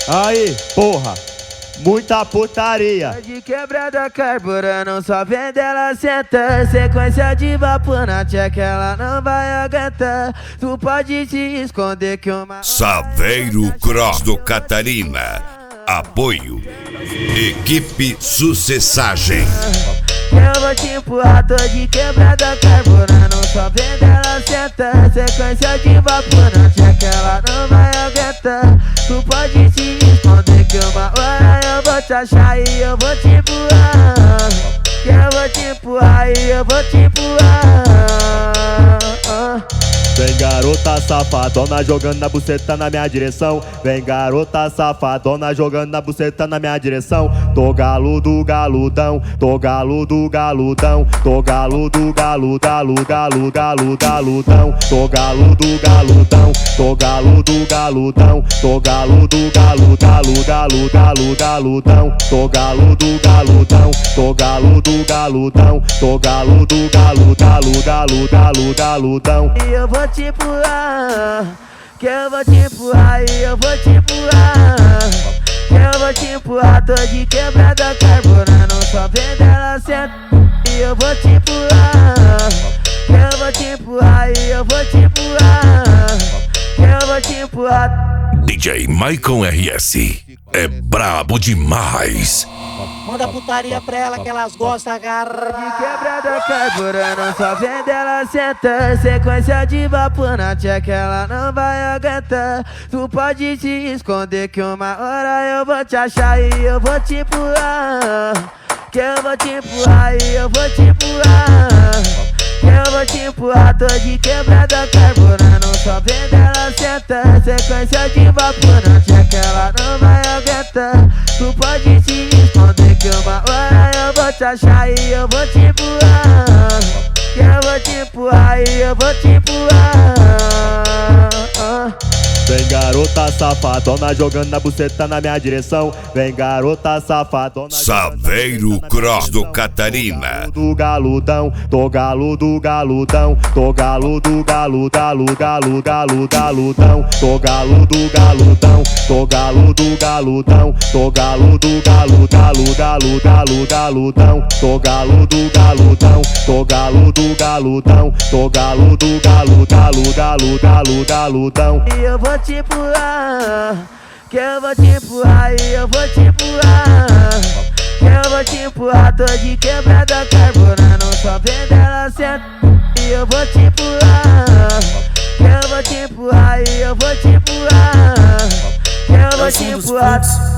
Aí, porra, muita putaria. De quebrada carburando, só vendo ela senta. Sequência de vapor na tcheca, ela não vai aguentar. Tu pode te esconder que uma... Saveiro Cross do Catarina. Apoio Equipe Sucessagem. Eu vou te empurrar, tô de quebrada carburando, só vendo ela senta. Sequência de vapor na tcheca, ela não vai aguentar. Tu pode te esconder que uma hora eu vou te achar e eu vou te empurrar. Que eu vou te empurrar e eu vou te empurrar. Vem garota safadona jogando na buceta na minha direção. Vem garota safadona jogando na buceta na minha direção. Tô galudo, galudão, tô galudo, galudão, tô galudo, galudo, galudo, galudo, galudão. Tô galudo, galudão, tô galudo, galudão, tô galudo, galudo, galudo, galudo, galudão. Tô galudo, galudão, tô galudo, galudão, tô galudo, galudo, galudo, galudo, galudão. E eu vou te empurrar, que eu vou te empurrar e eu vou te empurrar. Que eu vou te empurrar, tô de quebrada carburando, só vendo ela senta. E eu vou te empurrar, que eu vou te empurrar e eu vou te empurrar. Que eu vou te empurrar. DJ Maicon RS é brabo demais. Manda putaria pra ela que elas gostam, agarra. De quebrada carburando, só vendo ela senta. Sequência de vapor na tcheca, ela não vai aguentar. Tu pode te esconder que uma hora eu vou te achar e eu vou te empurrar. Que eu vou te empurrar e eu vou te empurrar. Que eu vou te empurrar, tô de quebrada carburando, só vendo ela senta. Sequência de vapor na tcheca, ela não vai aguentar. Tu pode te esconder que uma hora eu vou te achar e eu vou te empurrar. Que eu vou te empurrar e eu vou te empurrar. Vem garota safadona jogando na buceta na minha direção. Vem garota safadona. Saveiro Cross do Catarina. Do galudão, tô galudo, galudão, tô galudo, galudo, galudo, galudo, galudão. Tô galudo, galudão, tô galudo, galudão, tô galudo, galudo, galudo, galudo, galudão. Tô galudo, galudão, tô galudo, galudão, tô galudo, galudo, galudo, galudo, galudão. E eu vou te empurrar, que eu vou te empurrar e eu vou te empurrar. Que eu vou te empurrar, tô de quebrada carburando, só vendo ela senta. E eu vou te empurrar, que eu vou te empurrar e eu vou te empurrar. Que eu vou te empurrar.